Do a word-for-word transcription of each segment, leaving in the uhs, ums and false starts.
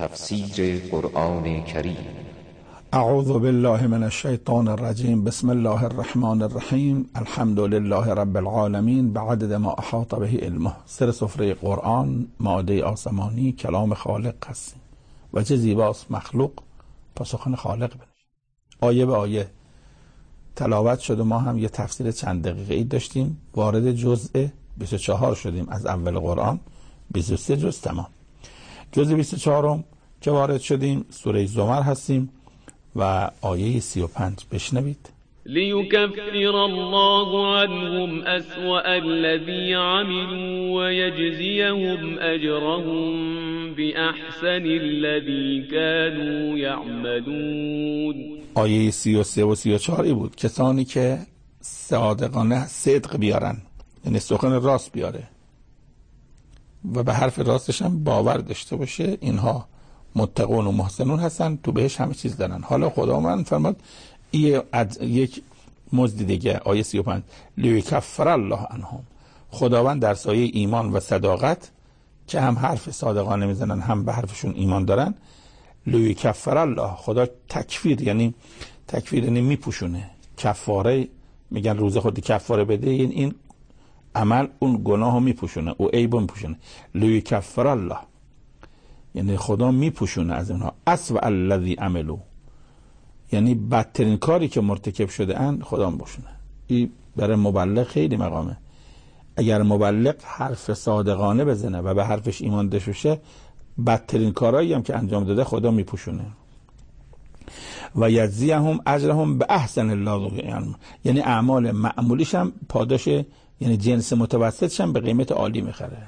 تفسیر قرآن کریم. اعوذ بالله من الشیطان الرجیم. بسم الله الرحمن الرحیم. الحمد لله رب العالمین بعدد ما احاط به علمه. سر سفره قرآن، ماده آسمانی، کلام خالق هستیم و چه زیباست مخلوق پاسخن خالق بنشین. آیه به آیه تلاوت شد و ما هم یه تفسیر چند دقیقه ای داشتیم. وارد جزء بیست و چهار شدیم از اول قرآن. بیست و سه جز تمام. جزء بیست و چهار که وارد شدیم سوره زمر هستیم و آیه سی و پنج بشنوید. لیکفر الله عنهم اسوأ الذی عملوا و یجزیهم اجرهم باحسن الذی كانوا یعملون. آیه سی و سه و سی و چهار بود کسانی که صادقانه صدق بیارن، یعنی سخن راست بیاره و به حرف راستش هم باور داشته باشه، اینها متقون و محسنون هستن، تو بهش همه چیز دارن. حالا خدا من فرماد یک مزد دیگه، آیه سی و پنج، لیکفر الله عنهم. خداوند در سایه ایمان و صداقت که هم حرف صادقانه میزنن هم به حرفشون ایمان دارن، لیکفر الله، خدا تکفیر یعنی تکفیر یعنی میپوشونه، کفاره میگن روزه خودی کفاره بده، این این عمل اون گناهو میپوشونه، او عیبو میپوشونه. لیکفر الله یعنی خدا میپوشونه از اونها. اسوأ الذی عملوا یعنی بدترین کاری که مرتکب شده اند خدا میپوشونه. این برای مبلغ خیلی مقامه. اگر مبلغ حرف صادقانه بزنه و به حرفش ایمان داشته باشه، بدترین کارهایی هم که انجام داده خدا میپوشونه. و یجزیهم اجرهم به احسن الله، یعنی اعمال معمولیش هم پاداش، یعنی جنس متوسطش هم به قیمت عالی میخره.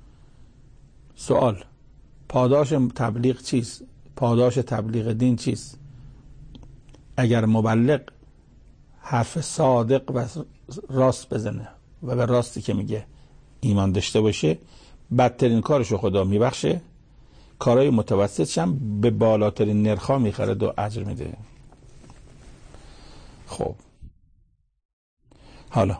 سوال، پاداش تبلیغ چیست؟ پاداش تبلیغ دین چیست؟ اگر مبلغ حرف صادق و راست بزنه و به راستی که میگه ایمان داشته باشه، بدترین کارشو خدا میبخشه، کارهای متوسطش هم به بالاترین نرخا میخرد و اجر میده. خب حالا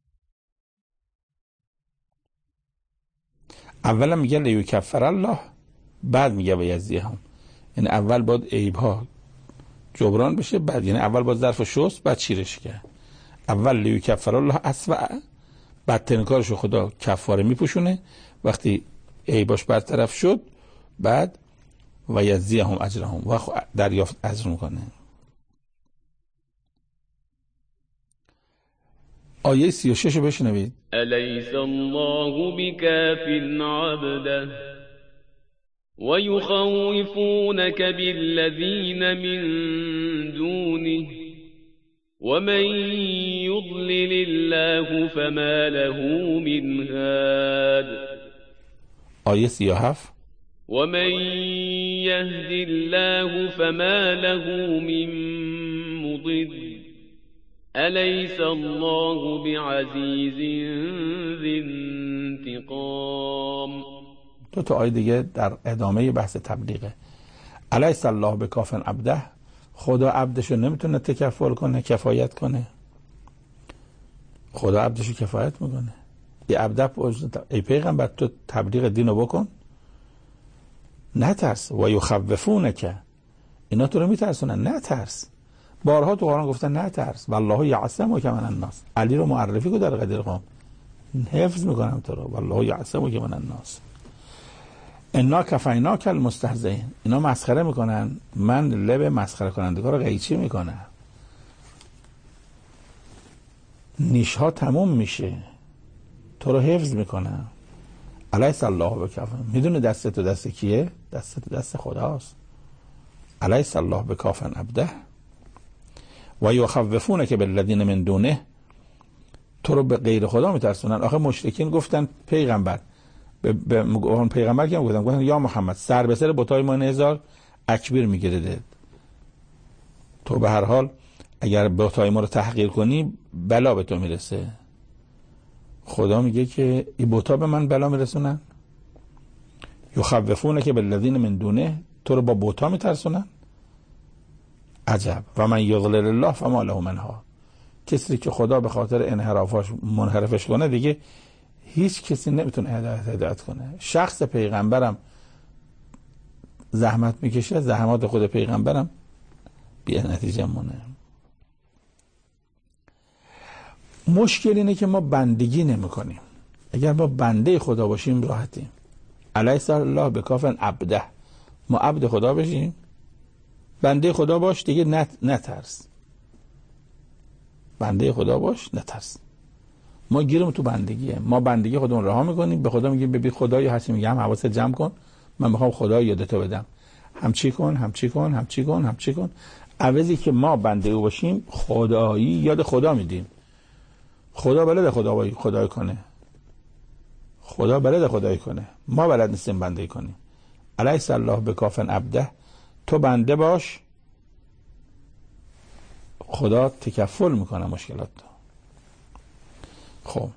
اولا میگه لیکفر الله، بعد میگه و یجزیهم، یعنی اول باید عیبها جبران بشه، بعد یعنی اول باید ظرف شست، بعد چیرش کرد. اول لیکفر الله اسوأ، بدترین کارشو خدا کفاره میپوشونه وقتی عیباش برطرف شد، بعد و یجزیهم اجرهم و دریافت اجر میکنه. آیه سی و شش بشنوید. الیس الله بکاف عبده و یخوفونک بالذین من دونه و من یضلل الله فما له من هاد. آیه سی و هفت. و من یهد الله فما له من مضل الیس الله بعزیز ذی انتقام. دو تا آیه دیگه در ادامه بحث تبلیغه. الیس الله بکاف عبده، خدا عبدشو نمیتونه تکفل کنه، کفایت کنه. خدا عبدشو کفایت میکنه. ای عبده، ای پیغمبر تو تبلیغ دینو بکن، نترس. و یخوفونک، اینا تو رو میترسونن، نترس. بارها تو قرآن گفتن نترس. والله یعصمک من الناس. علی رو معرفی کو در قدر قوم، حفظ میکنم تو رو. والله یعصمک من الناس. انا کفیناک المستهزئین، اینا مسخره میکنن، من لب مسخره کنندگان رو قیچی میکنم. نیش ها تموم میشه، تو رو حفظ میکنم. الیس الله بکاف، میدونه دست تو دست کیه؟ دست تو دست خداست. الیس الله بکاف عبده و یخوفونک بالذین من دونه، تو رو به غیر خدا میترسونن. آخه مشرکین گفتن پیغمبر به, به پیغمبر که گفتن گفتن یا محمد سر به سر بتای ما هزار اکبر میگیره، تو به هر حال اگر بتای ما رو تحقیر کنی بلا به تو میرسه. خدا میگه که این بتا به من بلا میرسونن. یخوفونک بالذین من دونه، تو رو با بتا میترسونن. عجب. و من یضلل الله فما له من هاد، کسی که خدا به خاطر انحرافاش منحرفش کنه دیگه هیچ کسی نمیتونه هدایت هدایت کنه. شخص پیغمبرم زحمت میکشه، زحمات خود پیغمبرم بی نتیجه مونه. مشکل اینه که ما بندگی نمی کنیم. اگر ما بنده خدا باشیم راحتیم. الیس الله بکافن عبده، ما عبد خدا بشیم، بنده خدا باش دیگه، نت نترس. بنده خدا باش نترس. ما گیرم تو بندگیه، ما بندگی خودمون رها میکنیم، به خدا میگیم ببین خدایا هستی، میگم حواست جمع کن، من میخوام خدا یادتو بدم، همچی کن همچی کن همچی کن همچی کن. عوضی که ما بنده او باشیم، خدایی یاد خدا میدیم. خدا بلد خدا خدای کنه، خدا بلد خدای کنه، ما بلد نیستیم بنده کنیم. الیس الله بکافن عبده، تو بنده باش، خدا تکفل میکنه مشکلات تو. خب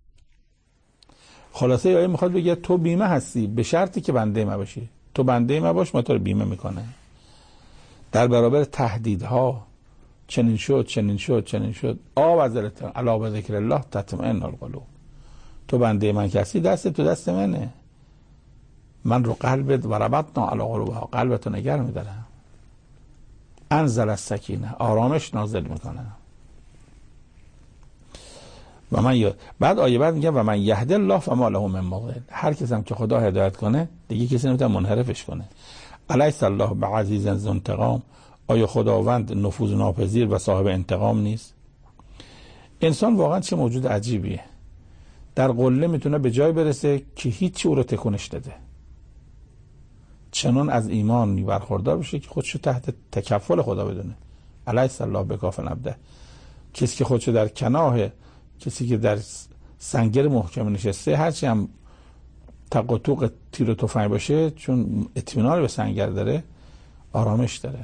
خلاصه آیه میخواد بگه تو بیمه هستی به شرطی که بنده ما باشی. تو بنده ما باش، ما تو رو بیمه میکنه در برابر تهدیدها. چنین شد چنین شد چنین شد آب از دلتون الا به ذکر الله تطمئن القلوب. تو بنده من کسی، دست تو دست منه، من رو قلبت و ربطنا علی قلوبها، قلبتو نگر میدارم. انزل السکینه، آرامش نازل میکنه. و من ی... بعد آیه بعد میگه و من یهد الله فما له من مضل، هر کسی هم که خدا هدایت کنه دیگه کسی نمیتونه منحرفش کنه. الیس الله بعزیز ذو انتقام، آیا خداوند نفوذ ناپذیر و صاحب انتقام نیست؟ انسان واقعا چه موجود عجیبیه. در قله میتونه به جای برسه که هیچی او رو تکونش داده، چنان از ایمان برخوردار بشه که خودشو تحت تکفل خدا بدونه. الیس الله بکافن عبده، کسی که خودشو در کناه، کسی که در سنگر محکم نشسته، هرچی هم تق و توق تیر و تفنگ باشه، چون اطمینان به سنگر داره، آرامش داره.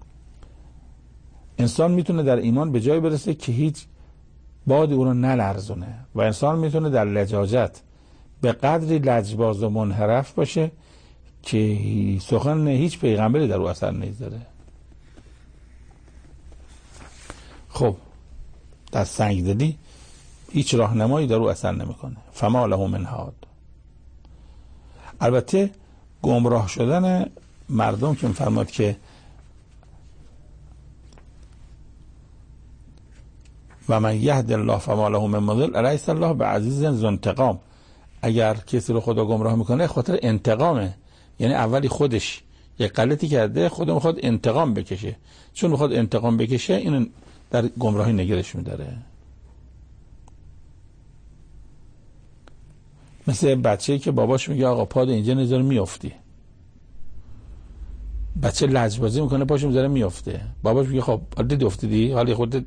انسان میتونه در ایمان به جای برسه که هیچ بادی او رو نلرزونه، و انسان میتونه در لجاجت به قدری لجباز و منحرف باشه که سخن هیچ پیغمبری در او اثر نمیذاره. خب در سنگدلی هیچ راهنمایی در او اثر نمیکنه. فما له من هاد. البته گمراه شدن مردم که میفرماد که و من یهد الله فما له من مضل الیس الله بعزیز ذو انتقام، اگر کسی رو خدا گمراه میکنه خاطر انتقامه، یعنی اولی خودش یک غلطی کرده، خدا میخواد انتقام بکشه، چون میخواد انتقام بکشه این در گمراهی نگرش میداره. مثل بچه‌ای که باباش میگه آقا پاد اینجا نذار میافتی، بچه لجبازی میکنه پاشو میذاره میافته، باباش میگه خب حالا دیدی افتادی، حالا خودت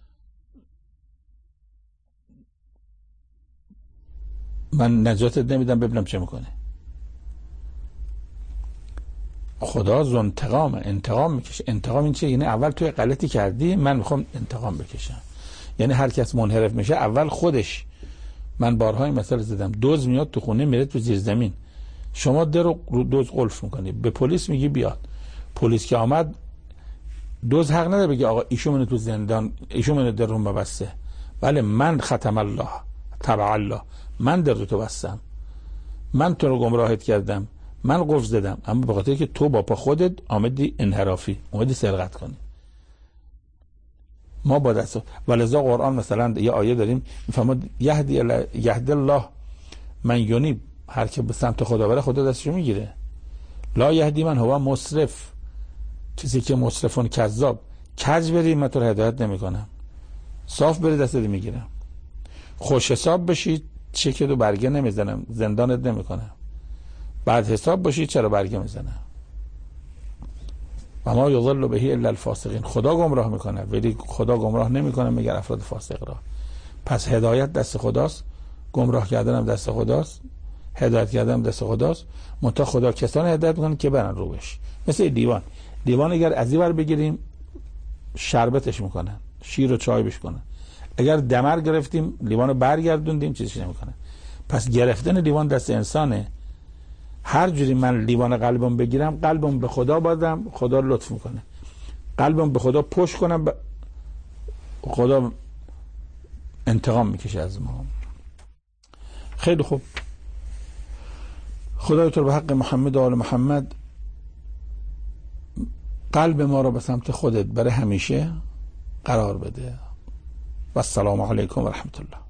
من نجاتت نمیدم ببینم چه میکنه. خدا ذو انتقام، انتقام میکشه. انتقام این چیه؟ یعنی اول توی غلطی کردی من میخوام انتقام بکشم. یعنی هر کس منحرف میشه اول خودش، من بارها این مثال زدم، دوز میاد تو خونه میره تو زیر زمین، شما در رو دوز قلف میکنی، به پلیس میگی بیاد، پلیس که آمد دوز حق نداره بگه آقا ایشون منو تو زندان، ایشون منو در رو بسته. بله من ختم الله تبع الله، من در رو تو بستم، من تو رو گمراهت کردم، من قفل زدم، اما به خاطر که تو با پا خودت آمدی انحرافی، آمدی سرقت کنی. ما با دست ولذا قرآن مثلا یه آیه داریم میفهمد یهدی یهد الله من یونیب، هر که به سمت خدا بره خدا دستشو میگیره. لا یهدی من هو مسرف، چیزی که مسرفون کذاب، کج بری من تو رو هدایت نمیکنم، صاف بری دستت میگیرم، خوش حساب بشی چک دو برگه نمیزنم، زندانت نمیکنم، بعد حساب باشی چرا برگه میزنم. و ما یضل به الا الفاسقین، خدا گمراه میکنه ولی خدا گمراه نمیکنه مگر افراد فاسق را. پس هدایت دست خداست، گمراه کردن هم دست خداست، هدایت کردن هم دست خداست. منتها خدا کسانی هدایت میکنه که برن رو بش. مثل دیوان، دیوان اگر از این ور بگیریم شربتش میکنن، شیر و چای بش کنن، اگر دمر گرفتیم لیوانو برگردوندیم چیزی نمیکنه. پس گرفتن لیوان دست انسانه. هر جوری من لیوان قلبم بگیرم، قلبم به خدا بادم، خدا لطف میکنه. قلبم به خدا پشت کنم، ب... خدا انتقام میکشه از ما. خیلی خوب. خدای تو به حق محمد و آل محمد قلب ما رو به سمت خودت برای همیشه قرار بده. و السلام علیکم و رحمت الله.